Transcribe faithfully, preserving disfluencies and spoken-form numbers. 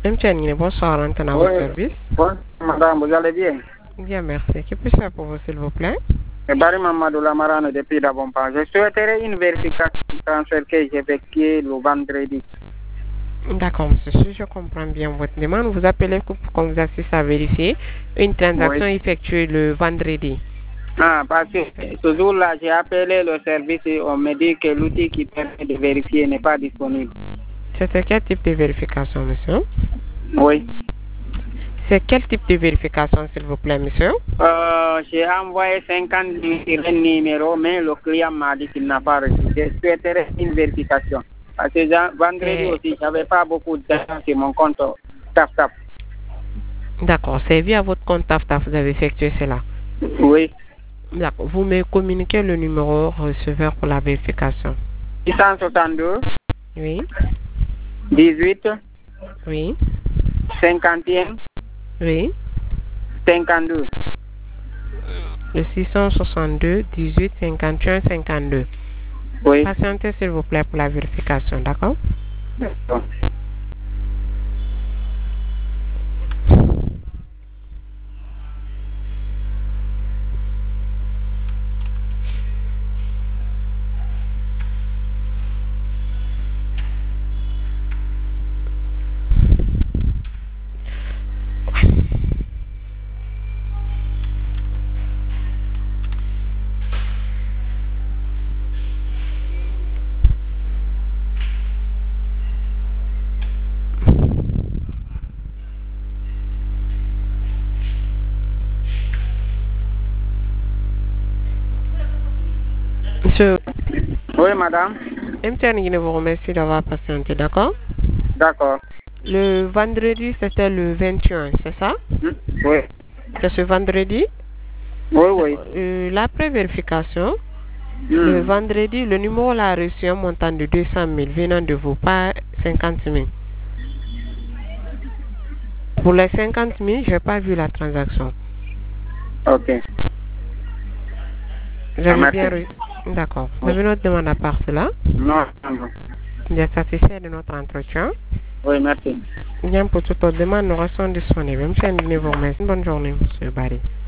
M. Tchanine, bonsoir, Anton à Oui. votre service. Bonsoir, madame, vous allez bien? Bien, merci. Que puis-je faire pour vous, s'il vous plaît? Barry Mamadou Lamarane depuis Dabompa. Je souhaiterais une vérification transfert que j'ai effectuée le vendredi. D'accord, monsieur. Si je comprends bien votre demande, vous appelez pour qu'on vous assiste à vérifier une transaction Oui. effectuée le vendredi. Ah, parce que ce jour-là, j'ai appelé le service et on me dit que l'outil qui permet de vérifier n'est pas disponible. C'était quel type de vérification, monsieur? Oui. C'est quel type de vérification, s'il vous plaît, monsieur? Euh, j'ai envoyé cinquante numéros, mais le client m'a dit qu'il n'a pas reçu. Je souhaiterais une vérification. Parce que vendredi Et... aussi, j'avais pas beaucoup d'argent sur mon compte TapTap. D'accord, c'est via votre compte TapTap vous avez effectué cela. Oui. D'accord, vous me communiquez le numéro receveur pour la vérification. six cent soixante-deux. Oui. dix-huit. Oui. cinquante et un. Oui. cinquante-deux. Le six cent soixante-deux, dix-huit, cinquante et un, cinquante-deux. Oui. Patientez s'il vous plaît pour la vérification, d'accord? D'accord. Monsieur, Oui, madame. M T N vous remercie d'avoir patienté, d'accord? D'accord. Le vendredi, c'était le vingt et un, c'est ça? Oui. C'est ce vendredi? Oui, oui. Euh, L'après-vérification, Mm. le vendredi, le numéro a reçu un montant de deux cent mille venant de vous, pas cinquante mille. Pour les cinquante mille, je n'ai pas vu la transaction. Ok. J'avais bien reçu. D'accord. Vous avez notre demande à part cela? Non, non. Vous êtes satisfait de notre entretien? Oui, merci. Bien, pour toute autre demande, nous restons disponibles. Monsieur Ndine vous remercie. Bonne journée, monsieur Barry.